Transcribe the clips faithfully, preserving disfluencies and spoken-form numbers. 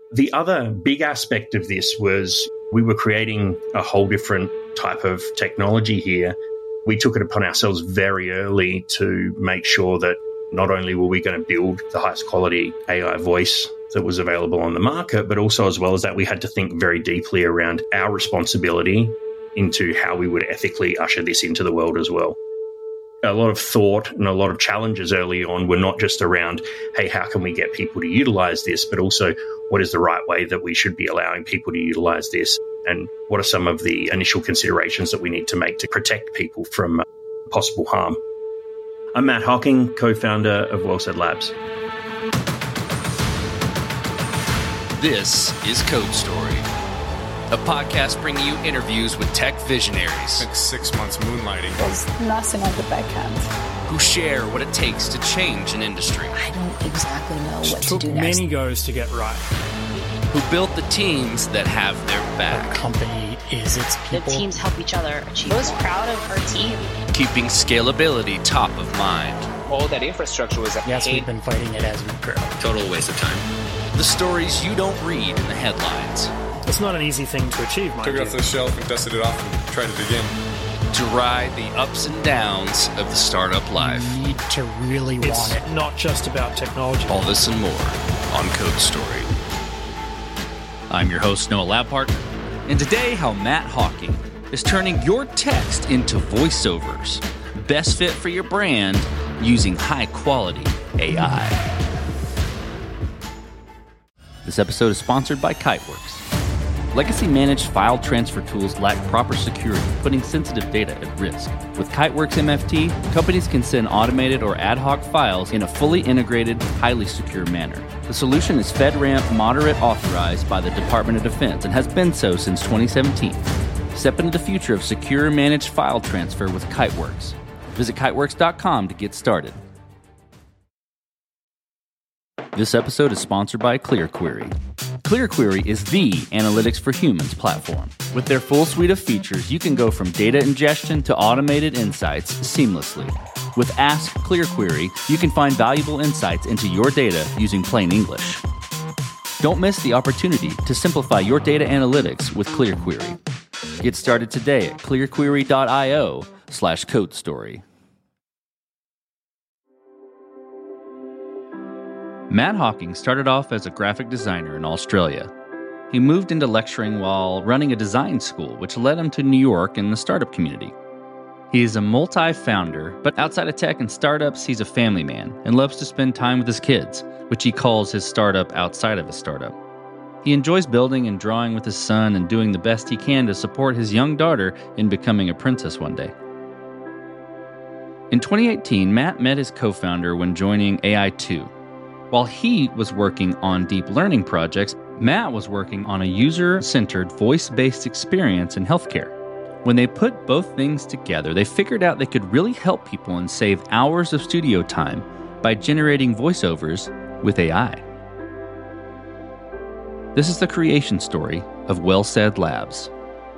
The other big aspect of this was we were creating a whole different type of technology here. We took it upon ourselves very early to make sure that not only were we going to build the highest quality A I voice that was available on the market, but also as well as that, we had to think very deeply around our responsibility into how we would ethically usher this into the world as well. A lot of thought and a lot of challenges early on were not just around, hey, how can we get people to utilize this, but also what is the right way that we should be allowing people to utilize this, and what are some of the initial considerations that we need to make to protect people from possible harm. I'm Matt Hocking, co-founder of Well Said Labs. This is Code Story, a podcast bringing you interviews with tech visionaries. Like six months moonlighting. There's nothing at the back end. Who share what it takes to change an industry. I don't exactly know what to took do next. many goes to get right. Who built the teams that have their back. The company is its people. The teams help each other achieve. I was proud of our team. Keeping scalability top of mind. All that infrastructure was Yes, we've been fighting it as we grow. Total waste of time. The stories you don't read in the headlines. It's not an easy thing to achieve, mind Took it you. off the shelf and dusted it off and tried it again. To ride the ups and downs of the startup life. You need to really it's want it. Not just about technology. All this and more on Code Story. I'm your host, Noah Labhart, and today how Matt Hocking is turning your text into voiceovers. Best fit for your brand using high-quality A I. This episode is sponsored by Kiteworks. Legacy-managed file transfer tools lack proper security, putting sensitive data at risk. With Kiteworks M F T, companies can send automated or ad hoc files in a fully integrated, highly secure manner. The solution is FedRAMP Moderate authorized by the Department of Defense and has been so since twenty seventeen. Step into the future of secure managed file transfer with Kiteworks. Visit kiteworks dot com to get started. This episode is sponsored by ClearQuery. ClearQuery is the Analytics for Humans platform. With their full suite of features, you can go from data ingestion to automated insights seamlessly. With Ask ClearQuery, you can find valuable insights into your data using plain English. Don't miss the opportunity to simplify your data analytics with ClearQuery. Get started today at clearquery dot io slash code story. Matt Hocking started off as a graphic designer in Australia. He moved into lecturing while running a design school, which led him to New York and the startup community. He is a multi-founder, but outside of tech and startups, he's a family man and loves to spend time with his kids, which he calls his startup outside of his startup. He enjoys building and drawing with his son and doing the best he can to support his young daughter in becoming a princess one day. In twenty eighteen, Matt met his co-founder when joining A I two. While he was working on deep learning projects, Matt was working on a user-centered, voice-based experience in healthcare. When they put both things together, they figured out they could really help people and save hours of studio time by generating voiceovers with A I. This is the creation story of Well Said Labs.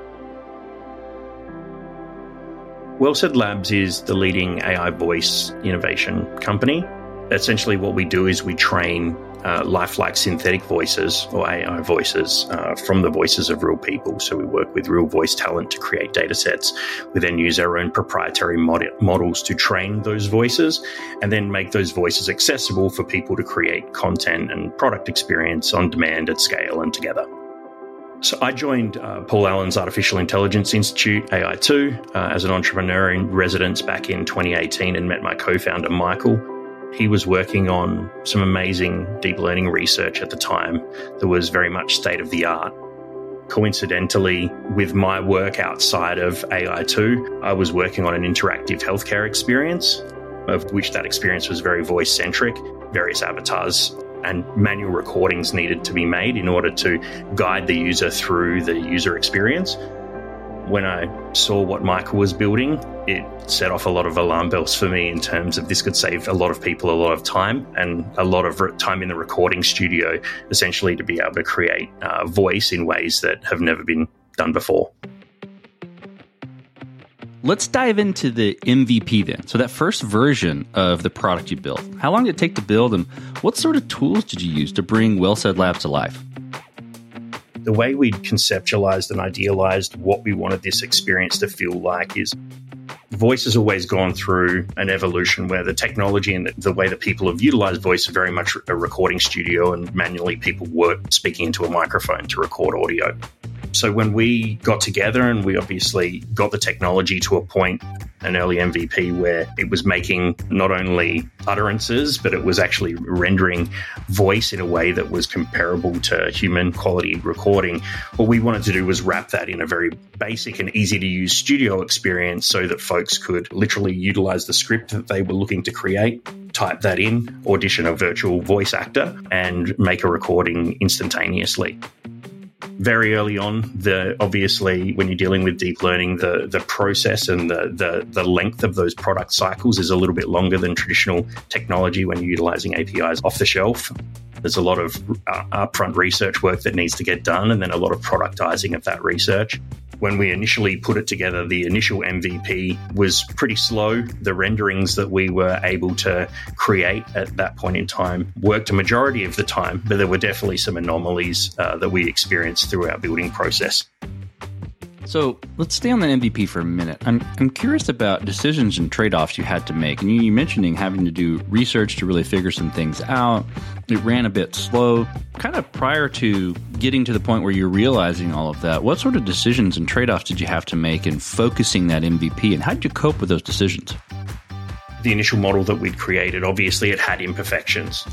Well Said Labs is the leading A I voice innovation company. Essentially what we do is we train uh, lifelike synthetic voices or A I voices uh, from the voices of real people. So we work with real voice talent to create data sets. We then use our own proprietary mod- models to train those voices and then make those voices accessible for people to create content and product experience on demand at scale and together. So I joined uh, Paul Allen's Artificial Intelligence Institute, A I two, uh, as an entrepreneur in residence back in twenty eighteen and met my co-founder, Michael. He was working on some amazing deep learning research at the time that was very much state-of-the-art. Coincidentally, with my work outside of A I two, I was working on an interactive healthcare experience, of which that experience was very voice-centric. Various avatars and manual recordings needed to be made in order to guide the user through the user experience. When I saw what Michael was building, it set off a lot of alarm bells for me in terms of this could save a lot of people a lot of time and a lot of re- time in the recording studio, essentially to be able to create uh, voice in ways that have never been done before. Let's dive into the M V P then. So that first version of the product you built, how long did it take to build and what sort of tools did you use to bring Well Said Labs to life? The way we conceptualized and idealized what we wanted this experience to feel like is voice has always gone through an evolution where the technology and the, the way that people have utilized voice is very much a recording studio, and manually people were speaking into a microphone to record audio. So when we got together and we obviously got the technology to a point, an early M V P, where it was making not only utterances, but it was actually rendering voice in a way that was comparable to human quality recording, what we wanted to do was wrap that in a very basic and easy to use studio experience so that folks could literally utilize the script that they were looking to create, type that in, audition a virtual voice actor, and make a recording instantaneously. Very early on, the obviously, when you're dealing with deep learning, the the process and the, the the length of those product cycles is a little bit longer than traditional technology when you're utilizing A P Is off the shelf. There's a lot of uh, upfront research work that needs to get done, and then a lot of productizing of that research. When we initially put it together, the initial M V P was pretty slow. The renderings that we were able to create at that point in time worked a majority of the time, but there were definitely some anomalies uh, that we experienced through our building process. So let's stay on the M V P for a minute. I'm I'm curious about decisions and trade-offs you had to make. And you, you mentioning having to do research to really figure some things out. It ran a bit slow. Kind of prior to getting to the point where you're realizing all of that, what sort of decisions and trade-offs did you have to make in focusing that M V P? And how did you cope with those decisions? The initial model that we'd created, obviously it had imperfections.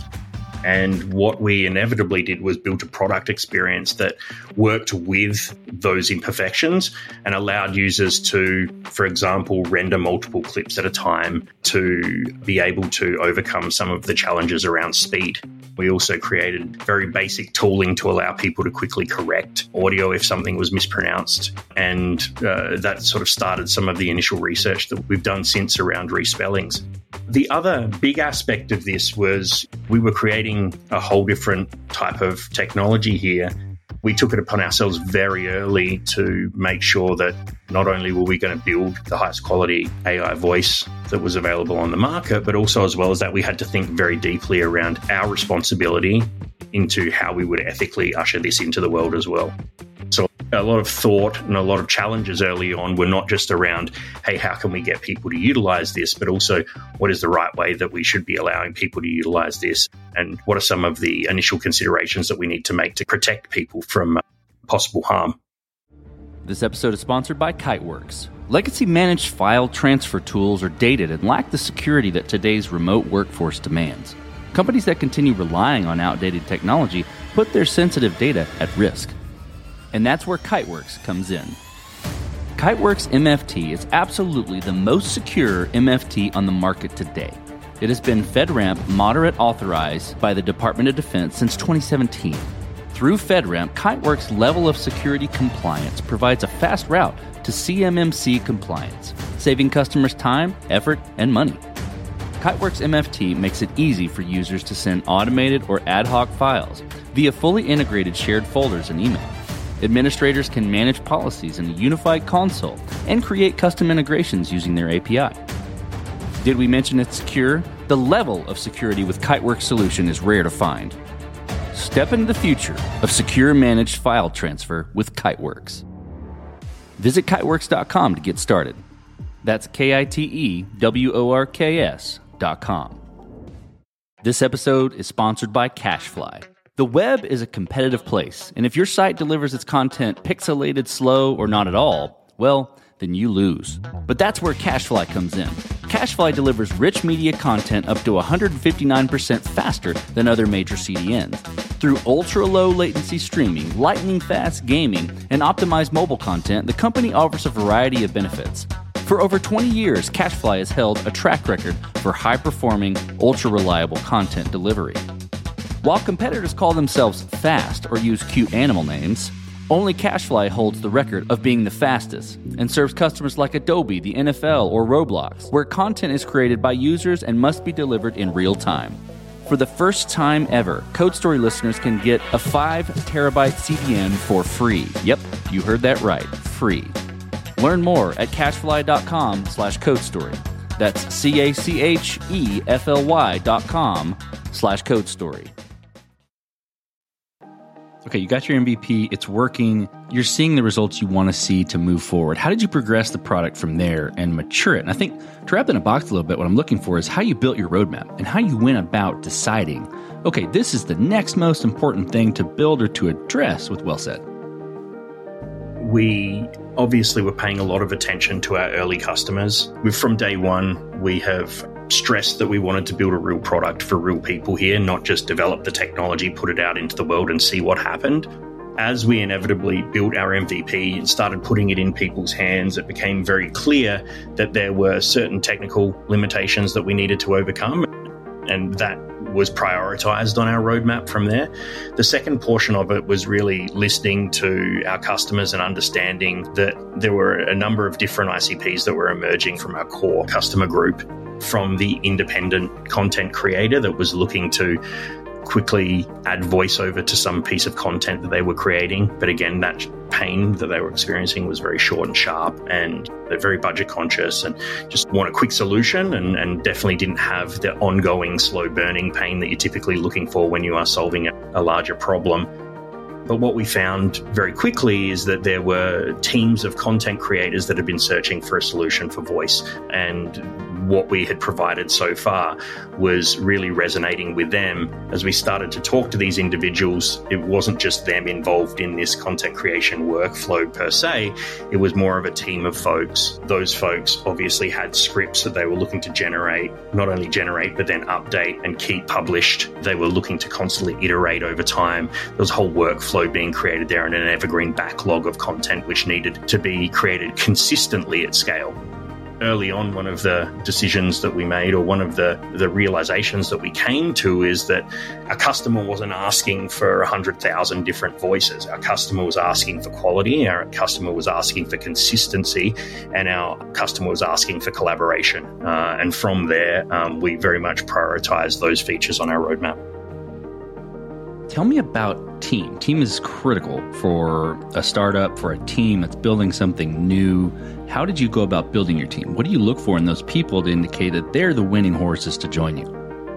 And what we inevitably did was build a product experience that worked with those imperfections and allowed users to, for example, render multiple clips at a time to be able to overcome some of the challenges around speed. We also created very basic tooling to allow people to quickly correct audio if something was mispronounced. And uh, that sort of started some of the initial research that we've done since around respellings. The other big aspect of this was we were creating a whole different type of technology here. We took it upon ourselves very early to make sure that not only were we going to build the highest quality A I voice that was available on the market, but also as well as that, we had to think very deeply around our responsibility into how we would ethically usher this into the world as well. So a lot of thought and a lot of challenges early on were not just around, hey, how can we get people to utilize this, but also what is the right way that we should be allowing people to utilize this, and what are some of the initial considerations that we need to make to protect people from possible harm. This episode is sponsored by Kiteworks. Legacy managed file transfer tools are dated and lack the security that today's remote workforce demands. Companies that continue relying on outdated technology put their sensitive data at risk. And that's where Kiteworks comes in. Kiteworks M F T is absolutely the most secure M F T on the market today. It has been FedRAMP moderate authorized by the Department of Defense since twenty seventeen. Through FedRAMP, Kiteworks' level of security compliance provides a fast route to C M M C compliance, saving customers time, effort, and money. Kiteworks M F T makes it easy for users to send automated or ad hoc files via fully integrated shared folders and email. Administrators can manage policies in a unified console and create custom integrations using their A P I. Did we mention it's secure? The level of security with Kiteworks solution is rare to find. Step into the future of secure managed file transfer with Kiteworks. Visit kiteworks dot com to get started. That's K I T E W O R K S dot com. This episode is sponsored by CacheFly. The web is a competitive place, and if your site delivers its content pixelated, slow, or not at all, well, then you lose. But that's where CacheFly comes in. CacheFly delivers rich media content up to one hundred fifty-nine percent faster than other major C D Ns. Through ultra-low latency streaming, lightning-fast gaming, and optimized mobile content, the company offers a variety of benefits. For over twenty years, CacheFly has held a track record for high-performing, ultra-reliable content delivery. While competitors call themselves fast or use cute animal names, only CacheFly holds the record of being the fastest and serves customers like Adobe, the N F L, or Roblox, where content is created by users and must be delivered in real time. For the first time ever, CodeStory listeners can get a five terabyte C D N for free. Yep, you heard that right, free. Learn more at cachefly.com slash CodeStory. That's C-A-C-H-E-F-L-Y dot com slash CodeStory. Okay, you got your M V P, it's working, you're seeing the results you want to see to move forward. How did you progress the product from there and mature it? And I think to wrap it in a box a little bit, what I'm looking for is how you built your roadmap and how you went about deciding, okay, this is the next most important thing to build or to address with WellSaid. We obviously were paying a lot of attention to our early customers. We, from day one, we have stressed that we wanted to build a real product for real people here, not just develop the technology, put it out into the world and see what happened. As we inevitably built our M V P and started putting it in people's hands, it became very clear that there were certain technical limitations that we needed to overcome, and that was prioritized on our roadmap from there. The second portion of it was really listening to our customers and understanding that there were a number of different I C Ps that were emerging from our core customer group, from the independent content creator that was looking to quickly add voiceover to some piece of content that they were creating. But again, that pain that they were experiencing was very short and sharp, and they're very budget conscious and just want a quick solution, and, and definitely didn't have the ongoing slow burning pain that you're typically looking for when you are solving a, a larger problem. But what we found very quickly is that there were teams of content creators that had been searching for a solution for voice, and what we had provided so far was really resonating with them. As we started to talk to these individuals, it wasn't just them involved in this content creation workflow per se, it was more of a team of folks. Those folks obviously had scripts that they were looking to generate, not only generate, but then update and keep published. They were looking to constantly iterate over time. There was a whole workflow being created there and an evergreen backlog of content which needed to be created consistently at scale. Early on, one of the decisions that we made, or one of the, the realizations that we came to, is that our customer wasn't asking for one hundred thousand different voices. Our customer was asking for quality, our customer was asking for consistency, and our customer was asking for collaboration. Uh, and from there, um, we very much prioritized those features on our roadmap. Tell me about team. Team is critical for a startup, for a team that's building something new. How did you go about building your team? What do you look for in those people to indicate that they're the winning horses to join you?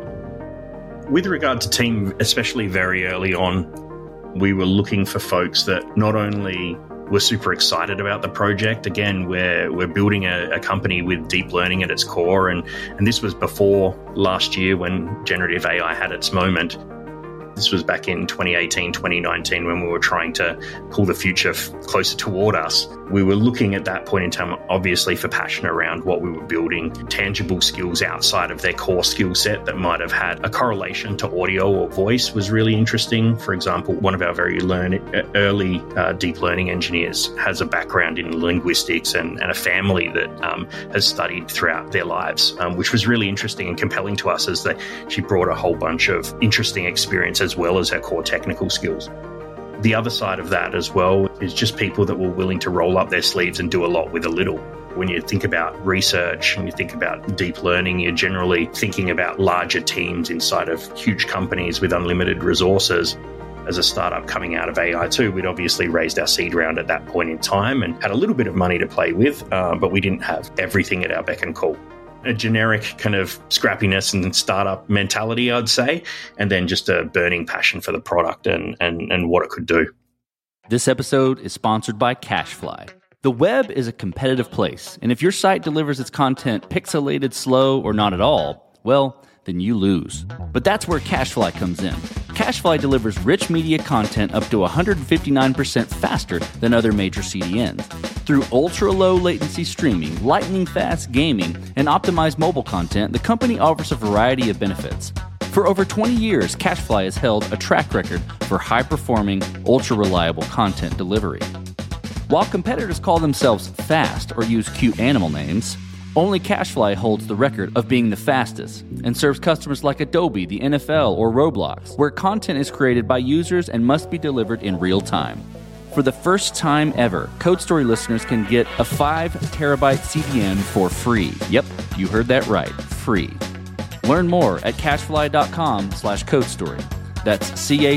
With regard to team, especially very early on, we were looking for folks that not only were super excited about the project. Again, we're, we're building a, a company with deep learning at its core, and, and this was before last year when generative A I had its moment. This was back in twenty eighteen, twenty nineteen, when we were trying to pull the future f- closer toward us. We were looking at that point in time, obviously, for passion around what we were building, tangible skills outside of their core skill set that might have had a correlation to audio or voice was really interesting. For example, one of our very learn- early uh, deep learning engineers has a background in linguistics and, and a family that um, has studied throughout their lives, um, which was really interesting and compelling to us, as that she brought a whole bunch of interesting experience as well as her core technical skills. The other side of that as well is just people that were willing to roll up their sleeves and do a lot with a little. When you think about research and you think about deep learning, you're generally thinking about larger teams inside of huge companies with unlimited resources. As a startup coming out of A I too, we'd obviously raised our seed round at that point in time and had a little bit of money to play with, uh, but we didn't have everything at our beck and call. A generic kind of scrappiness and startup mentality, I'd say, and then just a burning passion for the product and, and, and what it could do. This episode is sponsored by CashFly. The web is a competitive place, and if your site delivers its content pixelated, slow, or not at all, well, then you lose. But that's where CashFly comes in. CashFly delivers rich media content up to one hundred fifty-nine percent faster than other major C D Ns. Through ultra-low latency streaming, lightning-fast gaming, and optimized mobile content, the company offers a variety of benefits. For over twenty years, CashFly has held a track record for high-performing, ultra-reliable content delivery. While competitors call themselves fast or use cute animal names, only CashFly holds the record of being the fastest and serves customers like Adobe, the N F L, or Roblox, where content is created by users and must be delivered in real time. For the first time ever, CodeStory listeners can get a five terabyte C D N for free. Yep, you heard that right, free. Learn more at cashfly.com slash CodeStory. That's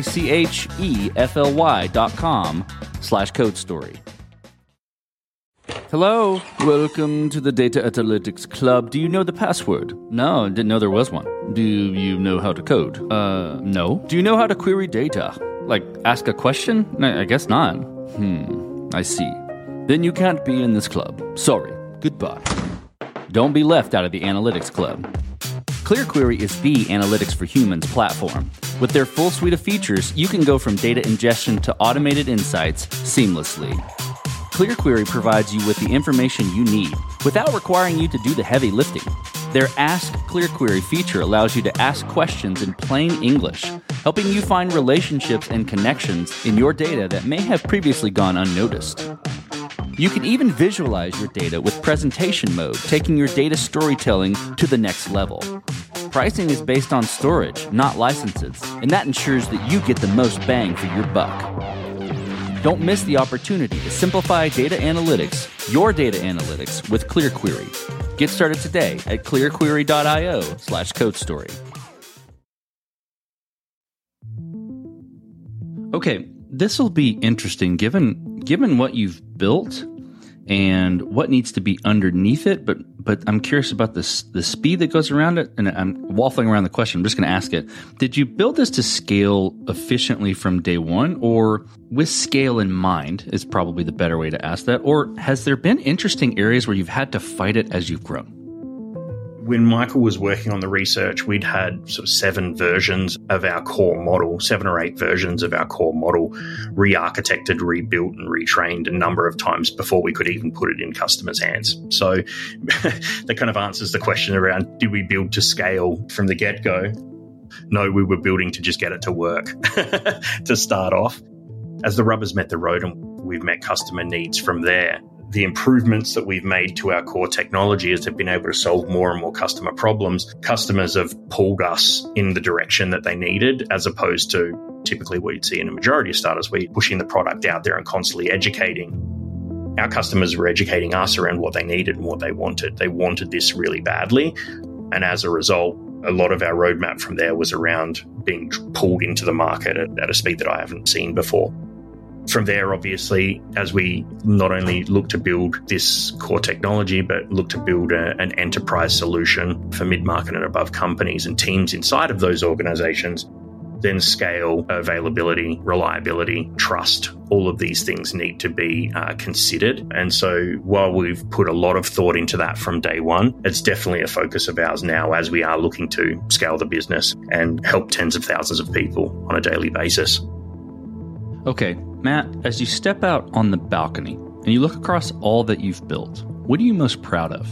C-A-C-H-E-F-L-Y dot com slash CodeStory. Hello, welcome to the Data Analytics Club. Do you know the password? No, didn't know there was one. Do you know how to code? Uh, no. Do you know how to query data? Like, ask a question? No, I guess not. Hmm, I see. Then you can't be in this club. Sorry. Goodbye. Don't be left out of the analytics club. ClearQuery is the analytics for humans platform. With their full suite of features, you can go from data ingestion to automated insights seamlessly. ClearQuery provides you with the information you need without requiring you to do the heavy lifting. Their Ask ClearQuery feature allows you to ask questions in plain English, helping you find relationships and connections in your data that may have previously gone unnoticed. You can even visualize your data with presentation mode, taking your data storytelling to the next level. Pricing is based on storage, not licenses, and that ensures that you get the most bang for your buck. Don't miss the opportunity to simplify data analytics, your data analytics, with ClearQuery. Get started today at clearquery.io slash code story. Okay, this will be interesting given given what you've built and what needs to be underneath it, but but I'm curious about this the speed that goes around it, and I'm waffling around the question. I'm just going to ask it. Did you build this to scale efficiently from day one, or with scale in mind is probably the better way to ask that, or has there been interesting areas where you've had to fight it as you've grown? When Michael was working on the research, we'd had sort of seven versions of our core model, seven or eight versions of our core model, re-architected, rebuilt, and retrained a number of times before we could even put it in customers' hands. So that kind of answers the question around, did we build to scale from the get-go? No, we were building to just get it to work to start off. As the rubber's met the road and we've met customer needs from there, the improvements that we've made to our core technology as they've been able to solve more and more customer problems, customers have pulled us in the direction that they needed, as opposed to typically what you'd see in a majority of startups where you're pushing the product out there and constantly educating. Our customers were educating us around what they needed and what they wanted. They wanted this really badly. And as a result, a lot of our roadmap from there was around being pulled into the market at, at a speed that I haven't seen before. From there, obviously, as we not only look to build this core technology, but look to build a, an enterprise solution for mid-market and above companies and teams inside of those organizations, then scale, availability, reliability, trust, all of these things need to be uh, considered. And so while we've put a lot of thought into that from day one, it's definitely a focus of ours now as we are looking to scale the business and help tens of thousands of people on a daily basis. Okay, Matt, as you step out on the balcony and you look across all that you've built, what are you most proud of?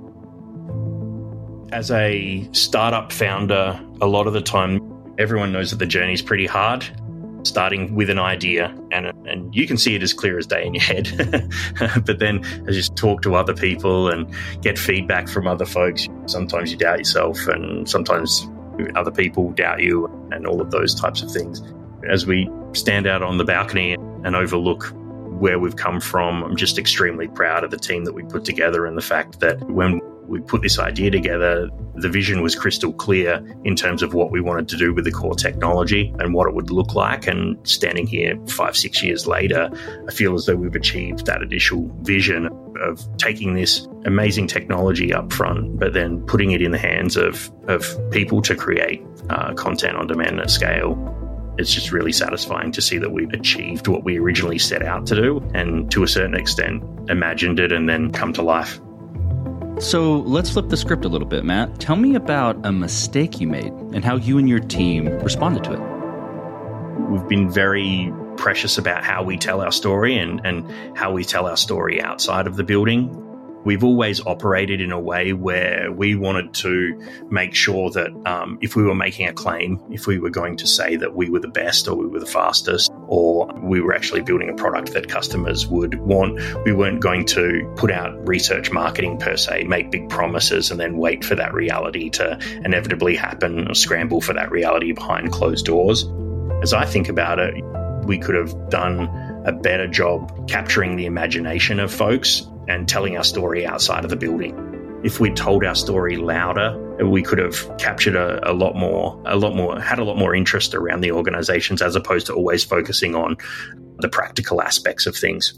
As a startup founder, a lot of the time, everyone knows that the journey is pretty hard, starting with an idea, and and you can see it as clear as day in your head. But then as you talk to other people and get feedback from other folks, sometimes you doubt yourself and sometimes other people doubt you and all of those types of things. As we stand out on the balcony and overlook where we've come from, I'm just extremely proud of the team that we put together and the fact that when we put this idea together, the vision was crystal clear in terms of what we wanted to do with the core technology and what it would look like. And standing here five, six years later, I feel as though we've achieved that initial vision of taking this amazing technology up front, but then putting it in the hands of, of people to create uh, content on demand at scale. It's just really satisfying to see that we've achieved what we originally set out to do and to a certain extent imagined it and then come to life. So let's flip the script a little bit, Matt. Tell me about a mistake you made and how you and your team responded to it. We've been very precious about how we tell our story and, and how we tell our story outside of the building. We've always operated in a way where we wanted to make sure that um, if we were making a claim, if we were going to say that we were the best or we were the fastest or we were actually building a product that customers would want, we weren't going to put out research marketing per se, make big promises and then wait for that reality to inevitably happen or scramble for that reality behind closed doors. As I think about it, we could have done a better job capturing the imagination of folks and telling our story outside of the building. If we'd told our story louder, we could have captured a, a lot more, a lot more, had a lot more interest around the organizations as opposed to always focusing on the practical aspects of things.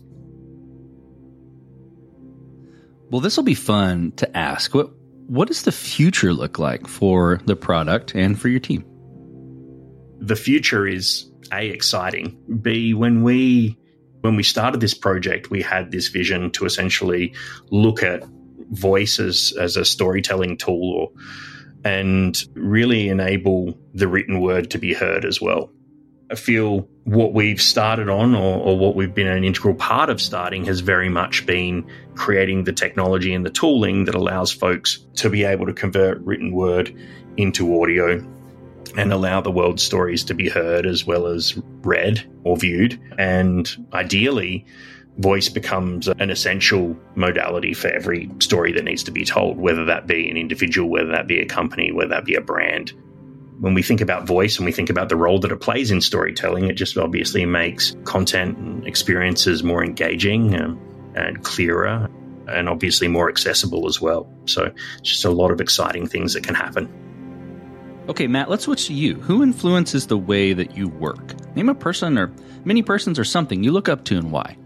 Well, this will be fun to ask. What what does the future look like for the product and for your team? The future is A, exciting. B, when we when we started this project, we had this vision to essentially look at voice as, as a storytelling tool or, and really enable the written word to be heard as well. I feel what we've started on or, or what we've been an integral part of starting has very much been creating the technology and the tooling that allows folks to be able to convert written word into audio and allow the world's stories to be heard as well as read or viewed. And ideally, voice becomes an essential modality for every story that needs to be told, whether that be an individual, whether that be a company, whether that be a brand. When we think about voice and we think about the role that it plays in storytelling, it just obviously makes content and experiences more engaging and, and clearer and obviously more accessible as well. So it's just a lot of exciting things that can happen. Okay, Matt, let's switch to you. Who influences the way that you work? Name a person or many persons or something you look up to and why.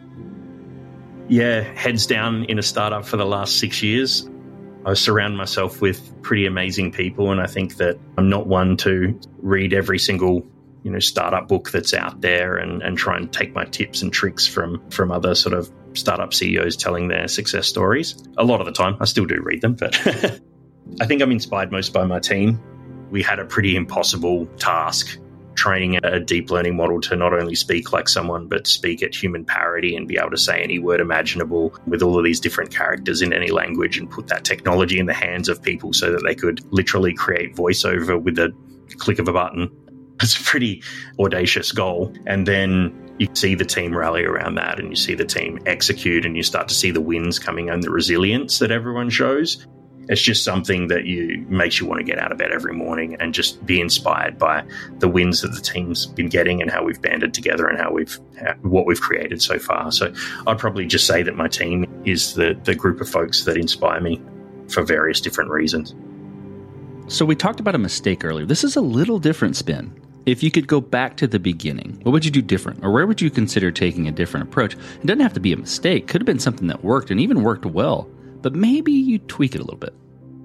Yeah, heads down in a startup for the last six years. I surround myself with pretty amazing people, and I think that I'm not one to read every single, you know, startup book that's out there and, and try and take my tips and tricks from, from other sort of startup C E Os telling their success stories. A lot of the time, I still do read them, but I think I'm inspired most by my team. We had a pretty impossible task, training a deep learning model to not only speak like someone, but speak at human parity and be able to say any word imaginable with all of these different characters in any language and put that technology in the hands of people so that they could literally create voiceover with a click of a button. It's a pretty audacious goal. And then you see the team rally around that and you see the team execute and you start to see the wins coming and the resilience that everyone shows. It's just something that you makes you want to get out of bed every morning and just be inspired by the wins that the team's been getting and how we've banded together and how we've what we've created so far. So I'd probably just say that my team is the the group of folks that inspire me for various different reasons. So we talked about a mistake earlier. This is a little different spin. If you could go back to the beginning, what would you do different? Or where would you consider taking a different approach? It doesn't have to be a mistake. It could have been something that worked and even worked well. But maybe you tweak it a little bit.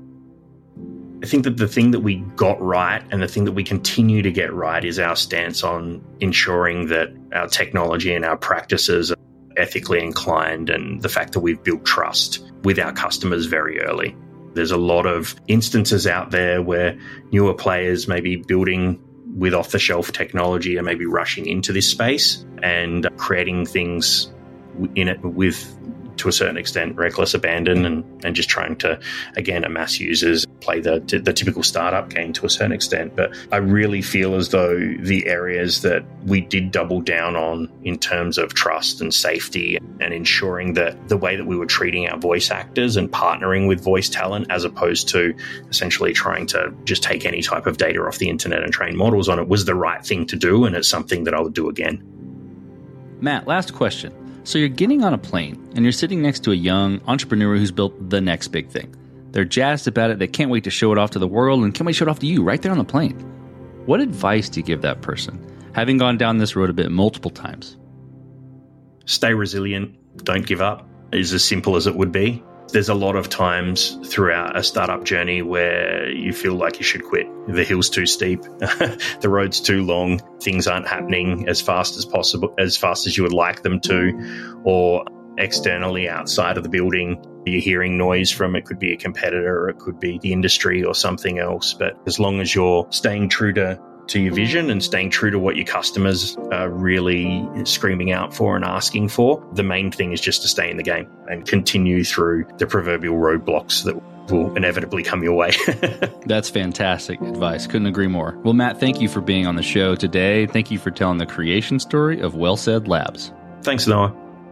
I think that the thing that we got right and the thing that we continue to get right is our stance on ensuring that our technology and our practices are ethically inclined and the fact that we've built trust with our customers very early. There's a lot of instances out there where newer players may be building with off-the-shelf technology and maybe rushing into this space and creating things in it with, to a certain extent, reckless abandon and, and just trying to, again, amass users, play the the typical startup game to a certain extent. But I really feel as though the areas that we did double down on in terms of trust and safety and ensuring that the way that we were treating our voice actors and partnering with voice talent as opposed to essentially trying to just take any type of data off the internet and train models on it was the right thing to do, and it's something that I would do again. Matt, last question. So you're getting on a plane and you're sitting next to a young entrepreneur who's built the next big thing. They're jazzed about it. They can't wait to show it off to the world and can't wait to show it off to you right there on the plane. What advice do you give that person, having gone down this road a bit multiple times? Stay resilient. Don't give up is as simple as it would be. There's a lot of times throughout a startup journey where you feel like you should quit. The hill's too steep, the road's too long, things aren't happening as fast as possible, as fast as you would like them to, or externally outside of the building, you're hearing noise from, it could be a competitor, or it could be the industry or something else. But as long as you're staying true to to your vision and staying true to what your customers are really screaming out for and asking for, the main thing is just to stay in the game and continue through the proverbial roadblocks that will inevitably come your way. That's fantastic advice. Couldn't agree more. Well, Matt, thank you for being on the show today. Thank you for telling the creation story of Well Said Labs. Thanks, Noah.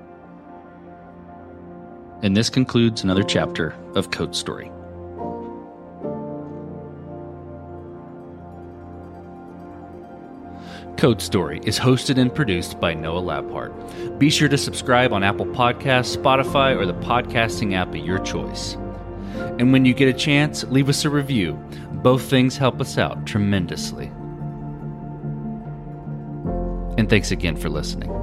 And this concludes another chapter of Code Story. Code Story is hosted and produced by Noah Labhart. Be sure to subscribe on Apple Podcasts, Spotify, or the podcasting app of your choice. And when you get a chance, leave us a review. Both things help us out tremendously. And thanks again for listening.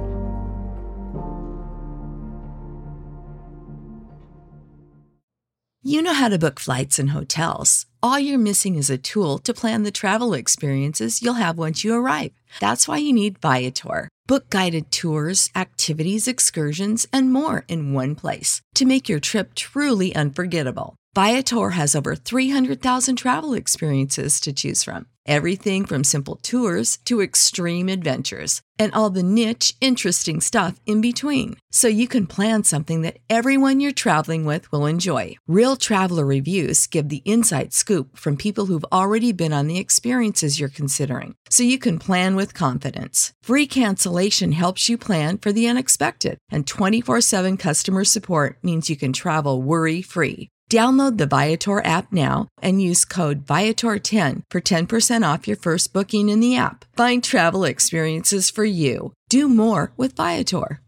You know how to book flights and hotels. All you're missing is a tool to plan the travel experiences you'll have once you arrive. That's why you need Viator. Book guided tours, activities, excursions, and more in one place to make your trip truly unforgettable. Viator has over three hundred thousand travel experiences to choose from. Everything from simple tours to extreme adventures and all the niche, interesting stuff in between. So you can plan something that everyone you're traveling with will enjoy. Real traveler reviews give the inside scoop from people who've already been on the experiences you're considering. So you can plan with confidence. Free cancellation helps you plan for the unexpected. And twenty-four seven customer support means you can travel worry-free. Download the Viator app now and use code Viator ten for ten percent off your first booking in the app. Find travel experiences for you. Do more with Viator.